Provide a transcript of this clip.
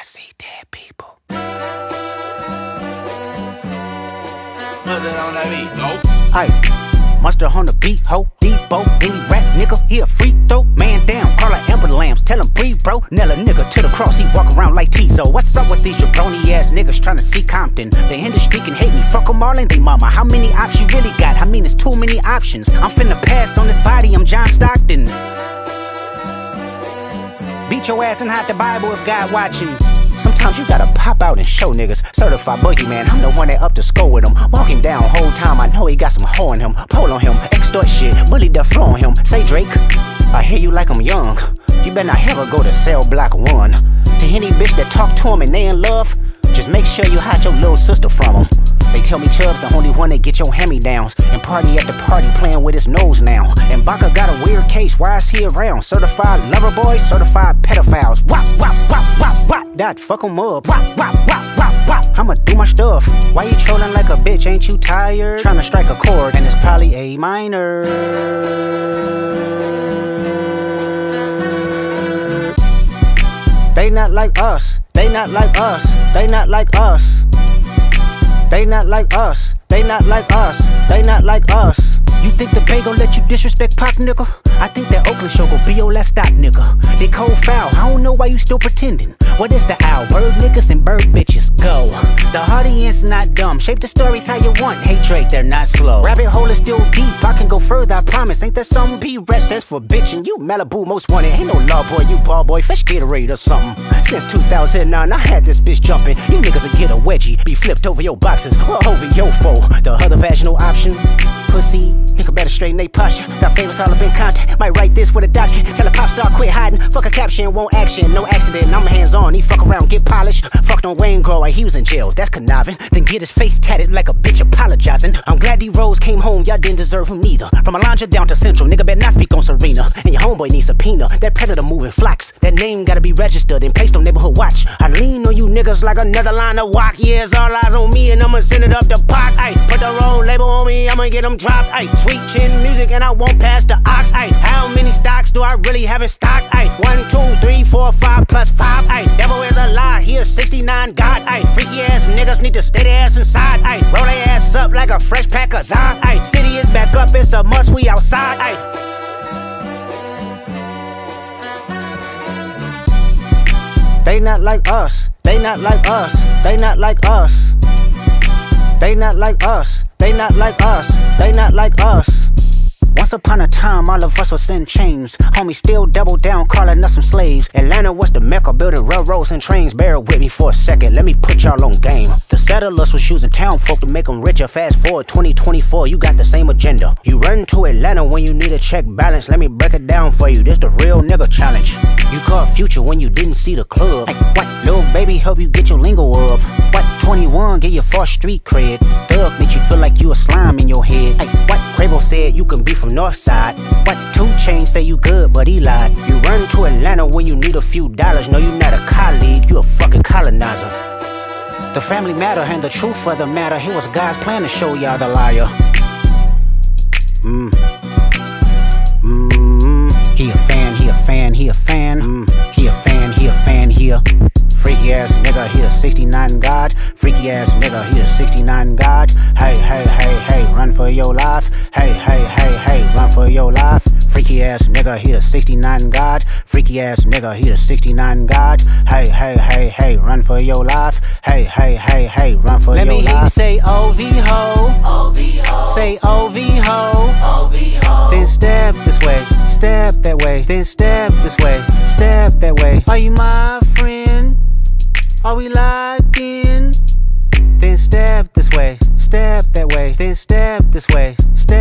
see dead people. Put that on that beat, ho. Hey, Mustard on the beat, ho, Debo, any rap nigga, he a free throw. Man down, call her Amber Lambs, tell him breathe, bro. Nail a nigga to the cross, he walk around like Tizo. What's up with these jabroni ass niggas trying to see Compton? The industry can hate me, fuck them all and they mama. How many options you really got? I mean, it's too many options. I'm finna pass on this body, I'm John Stockton. Beat your ass and hide the Bible if God watching. Sometimes you gotta pop out and show niggas. Certified boogeyman, I'm the one that up to score with him. Walking down whole time, I know he got some hoe in him. Pole on him, extort shit, bully the flow on him. Say Drake, I hear you like I'm young. You better not ever go to cell block 1. To any bitch that talk to him and they in love, just make sure you hide your little sister from him. They tell me Chubb's the only one that get your hand-me-downs. And party at the party playing with his nose now. And Baka got a weird case, why is he around? Certified lover boys, certified pedophiles. Wop, wop, wop, wop, wop. That fuck him up. Wop, wop, wop, wop, wop. I'ma do my stuff. Why you trolling like a bitch, ain't you tired? Trying to strike a chord and it's probably A minor. They not like us, they not like us, they not like us. They not like us, they not like us, they not like us. You think the Bay gon' let you disrespect Pac, nigga? I think that Oakland show gon' be your last stop, nigga. They cold foul, I don't know why you still pretending. What is the owl? Bird niggas and bird bitches, go. The audience not dumb, shape the stories how you want. Hey Drake, they're not slow. Rabbit hole is still deep, I can go further, I promise. Ain't that something? P-Rest, that's for bitchin'. You Malibu most wanted, ain't no law boy, you ball boy. Fresh Gatorade or something. Since 2009, I had this bitch jumping. You niggas will get a wedgie, be flipped over your boxes, or over your foe. The other vaginal option, pussy. Nigga better straighten they posture. Got favors all up in contact. Might write this with a doctrine. Tell a pop star quit hiding. Fuck a caption, won't action. No accident, I'm hands on. He fuck around, get polished. Fucked on Wayne Grow, he was in jail. That's conniving. Then get his face tatted like a bitch apologizing. I'm glad D-Rose came home, y'all didn't deserve him neither. From Alondra down to Central, nigga better not speak on Serena. And your homeboy needs subpoena. That predator moving flocks. That name gotta be registered and placed on neighborhood watch. I lean on you niggas like another line of walk. Yeah, it's all eyes on me and I'ma send it up the pot. Ay, put the roll label on me, I'ma get them dropped. Ay, sweet chin music and I won't pass the ox. Ay, how many stocks do I really have in stock? Ay, 1, 2, 3, 4, 5 plus 5. Ay, devil is a lie, here 69 God. Ay, freaky ass niggas need to stay their ass inside. Ay, roll their ass up like a fresh pack of Zod. Ay, city is back up, it's a must, we outside. Ay. They not like us, they not like us, they not like us. They not like us, they not like us, they not like us. Once upon a time, all of us was in chains. Homie still double down, calling us some slaves. Atlanta was the mecca, building railroads and trains. Bear with me for a second, let me put y'all on game. The settlers was using town folk to make them richer. Fast forward 2024, you got the same agenda. You run to Atlanta when you need a check balance. Let me break it down for you, this the real nigga challenge. You caught Future when you didn't see the club. Ay, what? Lil baby help you get your lingo up. What? 21 get your first street cred. Thug make you feel like you a slime in your head. Ay, what? Quavo said you can be from Northside. What? 2 Chainz say you good but he lied. You run to Atlanta when you need a few dollars. No, you not a colleague, you a fucking colonizer. The family matter and the truth of the matter. Here was God's plan to show y'all the liar. He a fan, he a fan, he a fan. He a fan, he a fan, he a freaky ass nigga, he a 69 God. Freaky ass nigga, he a 69 God. Hey, hey, hey, hey, run for your life. Hey, hey, hey, hey, run for your life. Freaky ass nigga, he a 69 God. Freaky ass nigga, he a 69 God. Hey, hey, hey, hey, run for your life. Hey, hey, hey, hey, run for your life. Let me hear you say OV-ho. OV-ho. Say OV-ho. OV-ho. Then step this way, step that way. Then step this way, step that way. Are you my friend? Are we locked in? Then step this way, step that way. Then step this way, step